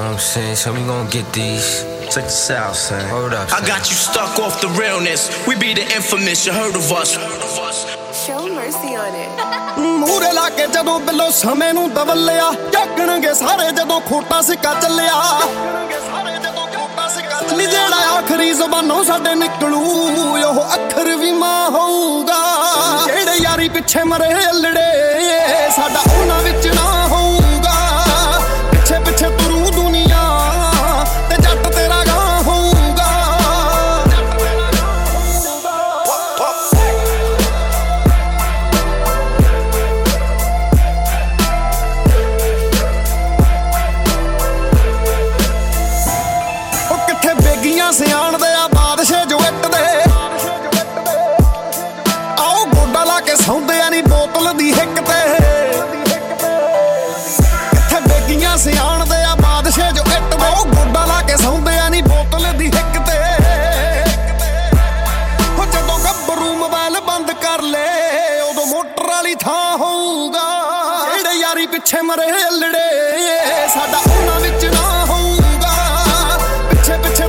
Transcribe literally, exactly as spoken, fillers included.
I'm saying, so we gon' get these. Check this out, son. Hold up, son. I got you stuck off the realness. We be the infamous, you heard of us. Show mercy on it. ਮੂਰੇ ਲਾ ਕੇ ਜਦੋਂ ਬਿੱਲੋ ਸਮੇਂ ਨੂੰ ਦਵਲਿਆ ਝਾਕਣਗੇ ਸਾਰੇ ਜਦੋਂ ਖੋਟਾ ਸਿੱਕਾ ਚੱਲਿਆ ਨੀ ਜਿਹੜਾ ਆਖਰੀ ਜ਼ਬਾਨੋਂ ਸਾਡੇ ਨਿਕਲੂ ਉਹ ਅੱਖਰ ਵੀ ਮਾਂ ਹੋਊਗਾ ਜਿਹੜੇ ਯਾਰੀ ਪਿੱਛੇ ਮਰੇ ਅਲੜੇ ਸਾਡਾ ਉਹਨਾਂ ਵਿੱਚ ਨਾ ਹੋਊਗਾ ਪਿੱਛੇ ਪਿੱਛੇ ਤੁਰੂ ਦੁਨੀਆ ਤੇ ਜੱਟ ਤੇਰਾ ਗਾਂ ਹੋਊਗਾ ਸਿਆਣਦੇ ਆ ਬਾਦਸ਼ਾਹ ਜੋ ਇੱਟ ਦੇ ਆਓ ਗੋਡਾ ਲਾ ਕੇ ਸੌਂਦੇ ਆ ਨੀ ਬੋਤਲ ਦੀ ਹਿੱਕ ਤੇ ਕਿੱਥੇ ਬੇਗੀਆਂ ਸਿਆਣਦੇ ਆ ਬਾਦਸ਼ਾਹ ਜੋ ਇੱਟ ਦੇ ਆਓ ਗੋਡਾ ਲਾ ਕੇ ਸੌਂਦੇ ਆ ਨੀ ਬੋਤਲ ਦੀ ਹਿੱਕ ਤੇ ਹੋ ਜਦੋਂ ਗੱਭਰੂ ਮੋਬਾਈਲ ਬੰਦ ਕਰ ਲੈ ਉਦੋਂ ਮੋਟਰ ਵਾਲੀ ਥਾਂ ਹੋਊਗਾ ਜਿਹੜੇ ਯਾਰੀ ਪਿੱਛੇ ਮਰੇ ਅਲੜੇ ਸਾਡਾ ਉਹਨਾਂ ਵਿੱਚ ਨਾ ਹੋਊਗਾ ਪਿੱਛੇ ਪਿੱਛੇ